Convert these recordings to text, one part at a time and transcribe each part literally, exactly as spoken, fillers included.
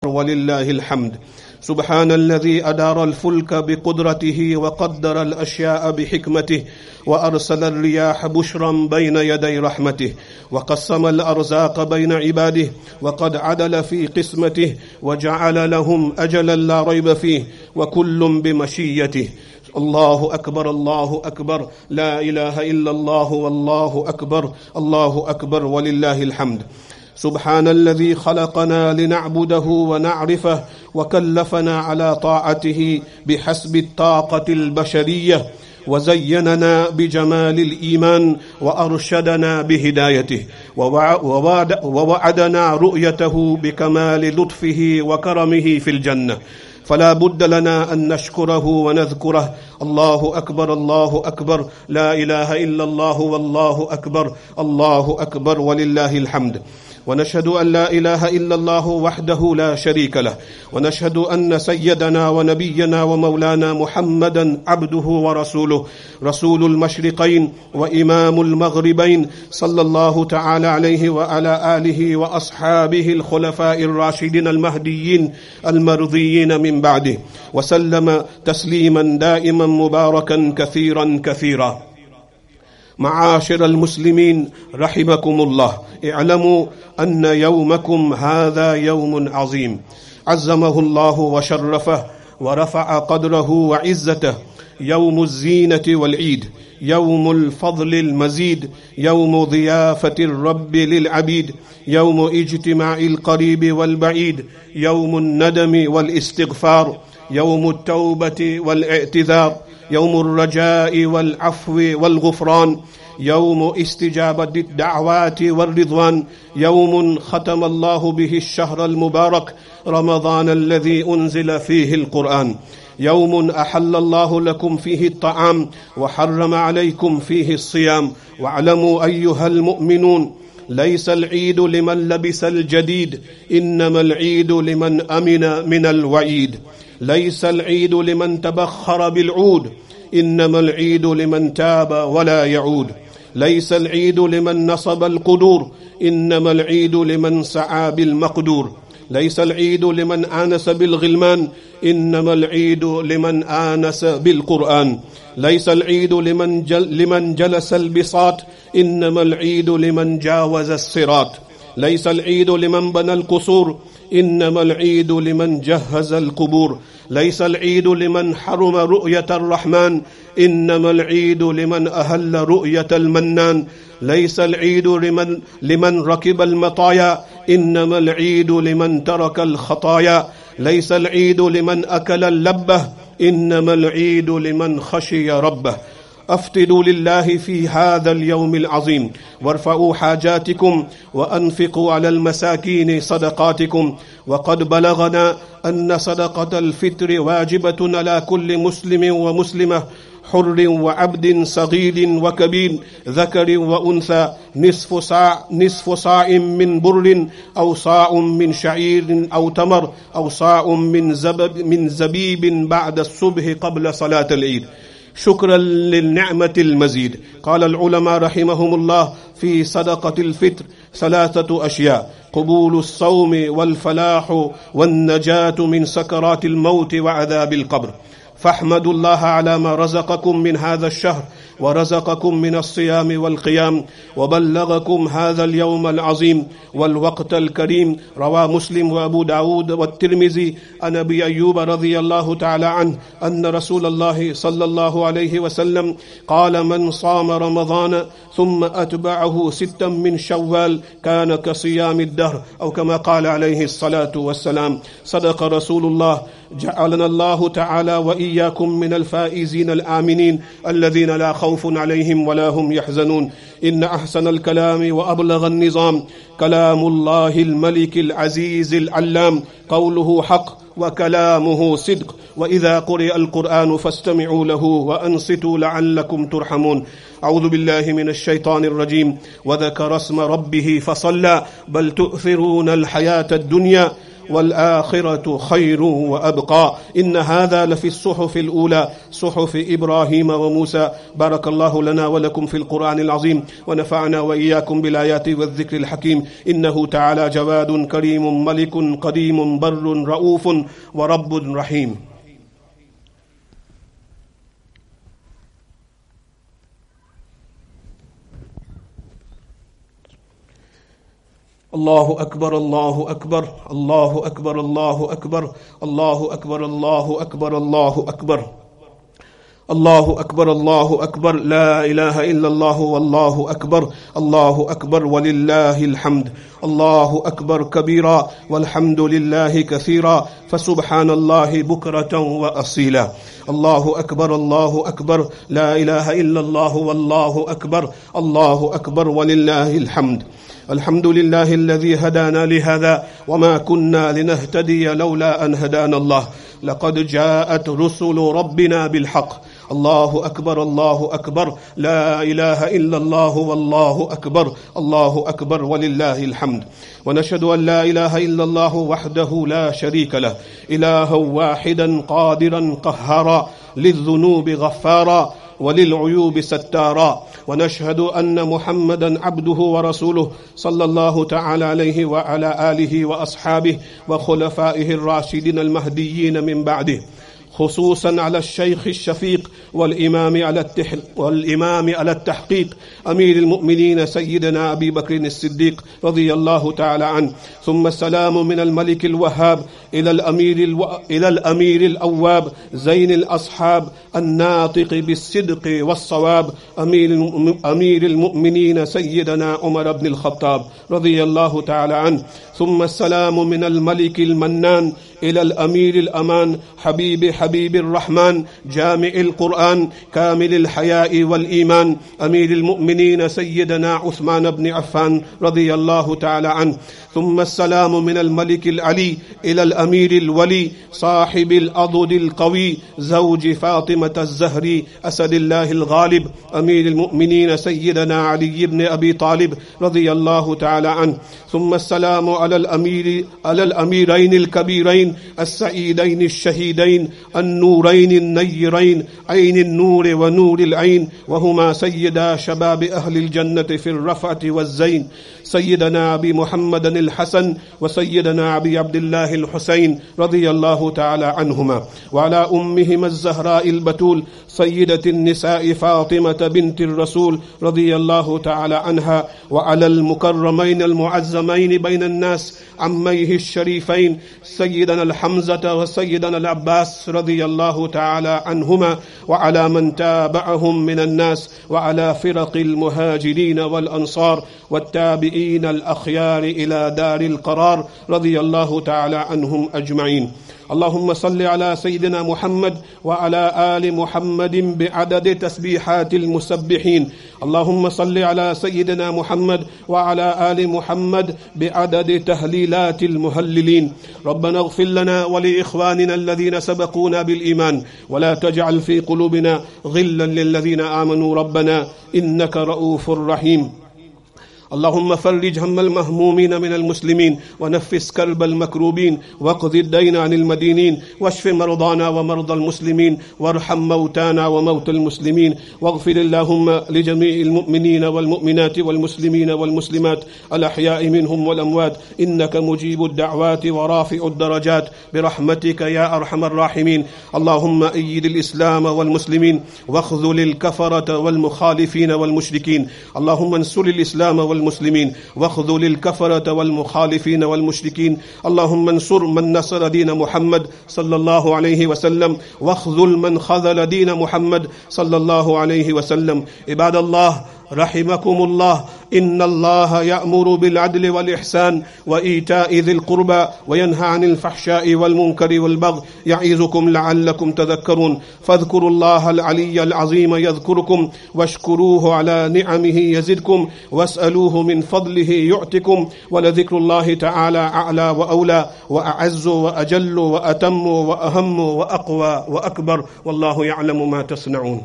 ولله الحمد. سبحان الذي أدار الفلك بقدرته وقدر الأشياء بحكمته وأرسل الرياح بشرا بين يدي رحمته وقسم الأرزاق بين عباده وقد عدل في قسمته وجعل لهم أجلا لا ريب فيه وكل بمشيته. الله أكبر الله أكبر لا إله إلا الله والله أكبر الله أكبر ولله الحمد. سبحان الذي خلقنا لنعبده ونعرفه وكلفنا على طاعته بحسب الطاقة البشرية وزيننا بجمال الإيمان وأرشدنا بهدايته ووعدنا رؤيته بكمال لطفه وكرمه في الجنة، فلا بد لنا أن نشكره ونذكره. الله أكبر الله أكبر لا إله إلا الله والله أكبر الله أكبر ولله الحمد. ونشهد أن لا إله إلا الله وحده لا شريك له، ونشهد أن سيدنا ونبينا ومولانا محمدا عبده ورسوله، رسول المشرقين وإمام المغربين، صلى الله تعالى عليه وعلى آله وأصحابه الخلفاء الراشدين المهديين المرضيين من بعده، وسلم تسليما دائما مباركا كثيرا كثيرا. معاشر المسلمين رحمكم الله، اعلموا أن يومكم هذا يوم عظيم عزمه الله وشرفه ورفع قدره وعزته، يوم الزينة والعيد، يوم الفضل المزيد، يوم ضيافة الرب للعبيد، يوم اجتماع القريب والبعيد، يوم الندم والاستغفار، يوم التوبة والاعتذار، يوم الرجاء والعفو والغفران، يوم استجابة الدعوات والرضوان، يوم ختم الله به الشهر المبارك رمضان الذي أنزل فيه القرآن، يوم أحل الله لكم فيه الطعام وحرم عليكم فيه الصيام. واعلموا أيها المؤمنون، ليس العيد لمن لبس الجديد، إنما العيد لمن أمن من الوعيد. ليس العيد لمن تبخر بالعود، إنما العيد لمن تاب ولا يعود. ليس العيد لمن نصب القدور، إنما العيد لمن سعى بالمقدور. ليس العيد لمن آنس بالغلمان، إنما العيد لمن آنس بالقرآن. ليس العيد لمن, جل لمن جلس البساط، إنما العيد لمن جاوز الصراط. ليس العيد لمن بنى القصور، إنما العيد لمن جهز القبور. ليس العيد لمن حرم رؤية الرحمن، إنما العيد لمن أهل رؤية المنان. ليس العيد لمن, لمن ركب المطايا، إنما العيد لمن ترك الخطايا. ليس العيد لمن أكل اللبة، إنما العيد لمن خشي ربه. أفتدوا لله في هذا اليوم العظيم، وارفعوا حاجاتكم وأنفقوا على المساكين صدقاتكم. وقد بلغنا أن صدقة الفطر واجبة على كل مسلم ومسلمة، حر وعبد، صغير وكبير، ذكر وأنثى، نصف صاع نصف صاع من بر أو صاع من شعير أو تمر أو صاع من زبب من زبيب بعد الصبح قبل صلاة العيد، شكرا للنعمة المزيد. قال العلماء رحمهم الله في صدقة الفطر ثلاثة أشياء: قبول الصوم والفلاح والنجاة من سكرات الموت وعذاب القبر. فاحمدوا الله على ما رزقكم من هذا الشهر، ورزقكم من الصيام والقيام، وبلغكم هذا اليوم العظيم والوقت الكريم. روى مسلم وأبو داود والترمذي عن أبي أيوب رضي الله تعالى عنه أن رسول الله صلى الله عليه وسلم قال: من صام رمضان ثم أتبعه ستا من شوال كان كصيام الدهر، أو كما قال عليه الصلاة والسلام. صدق رسول الله. جعلنا الله تعالى وإياكم من الفائزين الآمنين الذين لا خوف عليهم ولا هم يحزنون. إن أحسن الكلام وأبلغ النظام كلام الله الملك العزيز العلام، قوله حق وكلامه صدق. وإذا قرئ القرآن فاستمعوا له وأنصتوا لعلكم ترحمون. أعوذ بالله من الشيطان الرجيم. وذكر اسم ربه فصلى بل تؤثرون الحياة الدنيا والآخرة خير وأبقى. إن هذا لفي الصحف الأولى صحف إبراهيم وموسى. بارك الله لنا ولكم في القرآن العظيم، ونفعنا وإياكم بالآيات والذكر الحكيم. إنه تعالى جواد كريم ملك قديم بر رؤوف ورب رحيم. الله أكبر الله أكبر الله أكبر الله أكبر الله أكبر الله أكبر الله أكبر الله أكبر الله أكبر. لا إله إلا الله والله أكبر. الله أكبر ولله الحمد. الله أكبر كبيرا والحمد لله كثيرا، فسبحان الله بكرة وأصيلا. الله أكبر الله أكبر. لا إله إلا الله والله أكبر. الله أكبر ولله الحمد. الحمد لله الذي هدانا لهذا وما كنا لنهتدي لولا أن هدانا الله. لقد جاءت رسل ربنا بالحق. الله أكبر الله أكبر. لا إله إلا الله والله أكبر. الله أكبر ولله الحمد. ونشهد أن لا إله إلا الله وحده لا شريك له، إلها واحدا قادرا قهارا، للذنوب غفارا وللعيوب ستارا. ونشهد أن محمدا عبده ورسوله صلى الله تعالى عليه وعلى آله وأصحابه وخلفائه الراشدين المهديين من بعده، خصوصا على الشيخ الشفيق والإمام على التح... والإمام على التحقيق أمير المؤمنين سيدنا أبي بكر الصديق رضي الله تعالى عنه. ثم السلام من الملك الوهاب إلى الأمير, الو... إلى الأمير الأواب زين الأصحاب الناطق بالصدق والصواب أمير, الم... أمير المؤمنين سيدنا عمر بن الخطاب رضي الله تعالى عنه. ثم السلام من الملك المنان إلى الأمير الأمان حبيب حبيب الرحمن جامع القرآن كامل الحياء والإيمان أمير المؤمنين سيدنا عثمان بن عفان رضي الله تعالى عنه. ثم السلام من الملك العلي إلى الأمير الولي صاحب الأضد القوي زوج فاطمة الزهري أسد الله الغالب أمير المؤمنين سيدنا علي بن أبي طالب رضي الله تعالى عنه. ثم السلام على الأمير على الأميرين الكبيرين السعيدين الشهيدين النورين النيرين عين النور ونور العين، وهما سيدا شباب أهل الجنة في الرفعة والزين، سيدنا أبي محمد الحسن وسيدنا أبي عبد الله الحسين رضي الله تعالى عنهما، وعلى أمهما الزهراء البتول سيدة النساء فاطمة بنت الرسول رضي الله تعالى عنها، وعلى المكرمين المعزمين بين الناس عميه الشريفين سيدنا الحمزة وسيدنا العباس رضي الله تعالى عنهما، وعلى من تابعهم من الناس، وعلى فرق المهاجرين والأنصار والتابعين الأخيار إلى دار القرار رضي الله تعالى عنهم أجمعين. اللهم صل على سيدنا محمد وعلى آل محمد بعدد تسبيحات المسبحين. اللهم صل على سيدنا محمد وعلى آل محمد بعدد تهليلات المهللين. ربنا اغفر لنا ولإخواننا الذين سبقونا بالإيمان، ولا تجعل في قلوبنا غلا للذين آمنوا ربنا إنك رؤوف رحيم. اللهم فرج هم المهمومين من المسلمين، ونفس كرب المكروبين، واقض الدين عن المدينين، واشف مرضانا ومرضى المسلمين، وارحم موتانا وموتى المسلمين، واغفر اللهم لجميع المؤمنين والمؤمنات والمسلمين والمسلمات الأحياء منهم والأموات، إنك مجيب الدعوات ورافع الدرجات برحمتك يا أرحم الراحمين. اللهم أيد الإسلام والمسلمين، واخذل الكفرة والمخالفين والمشركين. اللهم انصر الإسلام والمسلمين المسلمين واخذل الكفرة والمخالفين والمشركين. اللهم انصر من نصر دين محمد صلى الله عليه وسلم، واخذل من خذل دين محمد صلى الله عليه وسلم. عباد الله رحمكم الله، إن الله يأمر بالعدل والإحسان وإيتاء ذي القربى وينهى عن الفحشاء والمنكر والبغي، يعظكم لعلكم تذكرون. فاذكروا الله العلي العظيم يذكركم، واشكروه على نعمه يزدكم، واسألوه من فضله يعطكم، ولذكر الله تعالى أعلى وأولى وأعز وأجل وأتم وأهم وأقوى وأكبر، والله يعلم ما تصنعون.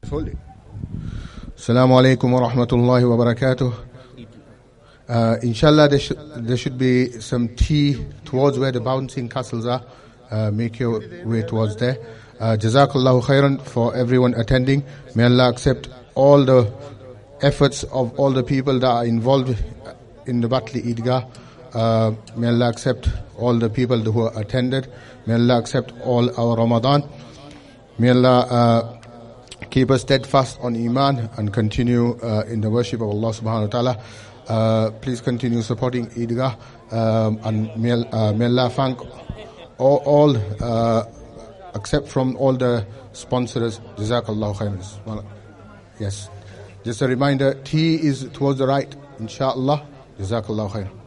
Hold it. Assalamu alaikum wa rahmatullahi wa barakatuh. Uh, inshallah, there, sh- there should be some tea towards where the bouncing castles are. Uh, make your way towards there. Uh, Jazakallahu khairan for everyone attending. May Allah accept all the efforts of all the people that are involved in the Batley Eidgah. Uh, may Allah accept all the people who attended. May Allah accept all our Ramadan. May Allah uh, keep us steadfast on Iman and continue uh, in the worship of Allah subhanahu wa ta'ala. Uh, please continue supporting Eidgah, um, and may, uh, may Allah thank all, all uh, except from all the sponsors. Jazakallahu khairan. Well, yes. Just a reminder, tea is towards the right, inshallah. Jazakallahu khairan.